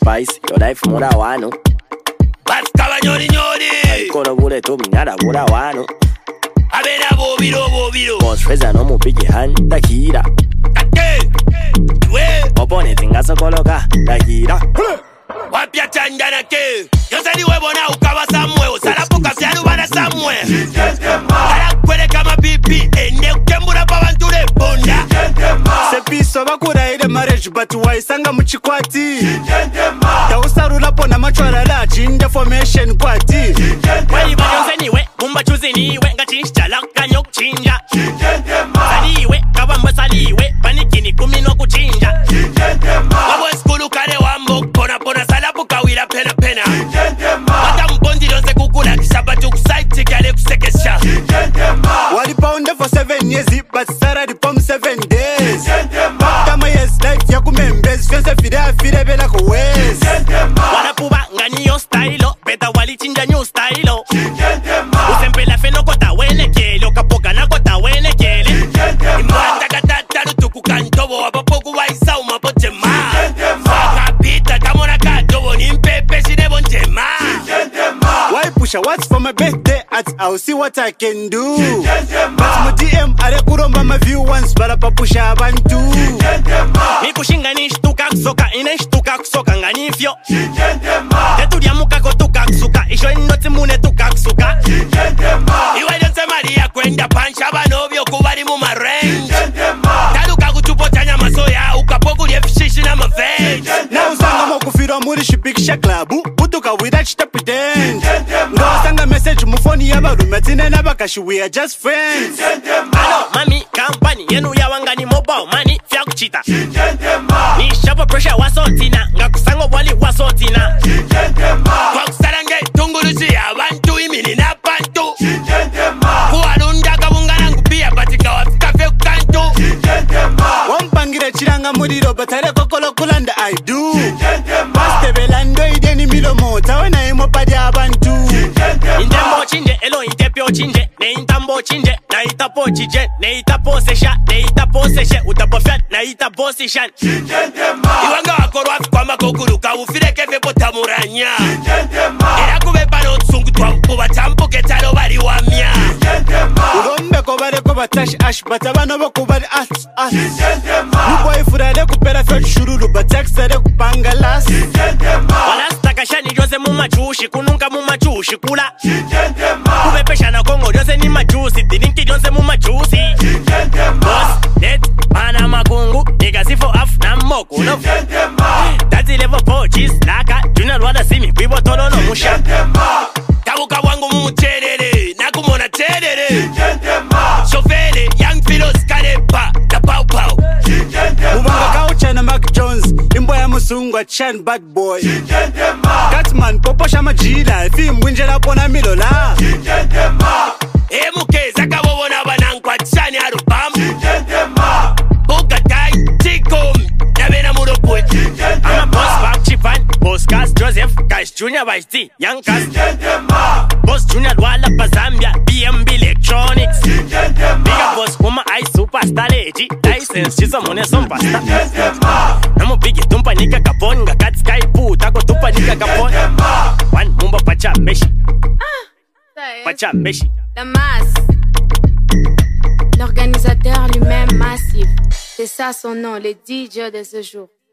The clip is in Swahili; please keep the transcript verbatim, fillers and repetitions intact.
spice, your life mura wano. Baskaba nyori nyori. Kono bure to minara mura wano. Abena bobiro bobiro. Boss Reza no mupige hand takira. Kate. We. Opone tingaso koloka takira. Wapya chandana ke. Yosani webo na ukawa samwe. Sarapuka fianu bana samwe. Ala kwele kama bibi. Ene ukembura pa banture bonda. Sepiso bakura ile marriage but waisanga muchikwati. Tausarula pona machwala la chinja formation kwati. Wali bayonze niwe, bumba chuzi niwe. Nga chinja laka nyok chinja. Saliwe, kabamba saliwe. Panikini kumino kuchinja. Wabo skulu kare wambo. Pona pona salapuka wila pena pena. Wata mbondi donse kukula kisabatu kusaiti kale kusekesha. Wali pound for seven years but salary pom seven days. Kama yes life ya kumembezi fianse fide fide bela ko west. Wala puba ngani yo stylo. Beta wali chinja new stylo. Usempela feno kota wele kele. Kapoka na kota wele kele. Imwata katata lutuku kantobo. Wapopoku waisa umapote ma. Wakapita kamona kadobo. Nimpepe sinebo njema. Why pusha what's for my birthday at I'll see what I can do. But mu D M are kuromba my view once bara papusha abantu. Mi kushinga ni shtuka kusoka. Ine shtuka kusoka ngani fyo. Tetu dia muka kotuka kusuka. Isho inoti mune tuka kusuka. Iwe donse maria kwenda pancha banovyo kubali mu marange. Taluka kutupo chanya masoya. Ukapoku liefishishi na mavenge. Na usanga mo kufiro muri shipikisha klabu. Butuka without chita pretend. Ngo sanga message mu phone yaba rumetine na bakashi we are just friends. Hello, mami, company, yenu ya wangani mobile money, fya kuchita. Ni shapa pressure wasotina, nga kusango wali wasotina. Kwa kusarange tunguluzi ya bantu imini na bantu. Kuwarunda kabungana ngupia batika wafika fyo kantu. Wampangire chiranga muriro batare kokolo kulanda I do. Baste belando ideni milomo tawana imo padi abantu. Intembo chinje, elo intepio chinje. Ne intambo chinje, na itapo chije. Ne itapo sesha, ne itapo seshe. Utapo fiat, na itapo seshan. Iwanga wakoro wafi kwa makokuru. Kawufire kefe pota muranya. Era kubepa no tsungu tuwa mkuba champu ketaro bari wamia. Urombe ko bare ko batash ash batabano bo kubari as as. Nuboy furade kupera fyo shururu bataksere kupanga las. Wala stakashani jose mu machushi, kununka mu machushi kula. Kubepesha na Kongo jose ni machusi, tininki jose mu machusi. Boss, net, mana makungu, nigga sifo af na moku no. Tati level pochis, laka, junior wada simi, kwibo tolo no musha. Kabuka wangu mumuterere, nakumona terere. Shofele, young philos karepa, na pau pau. Mubanga kaucha na Mac Jones, imbo ya musungwa chan bad boy. Catman popo shama jila, ifi mwinjela pona milola. Emuke zaka bobo na banankwa chani arubam. Buka tai, chikom, nabena muropwe. I'm a boss, Bob Chipan, Boss Cass, Joseph, Cash Junior Vice T, Young Cass. Boss Junior Walla Pazambia, B M B Electronics. Bigger Boss Kuma I Superstar Lady, license, she's a money some pasta. I'm a biggie tumpa nika kapon, ga kat sky poo, tako tumpa nika kapon. One mumba pacha meshi. Pacha meshi. La masse. L'organisateur lui-même massif. C'est ça son nom, le D J de ce jour.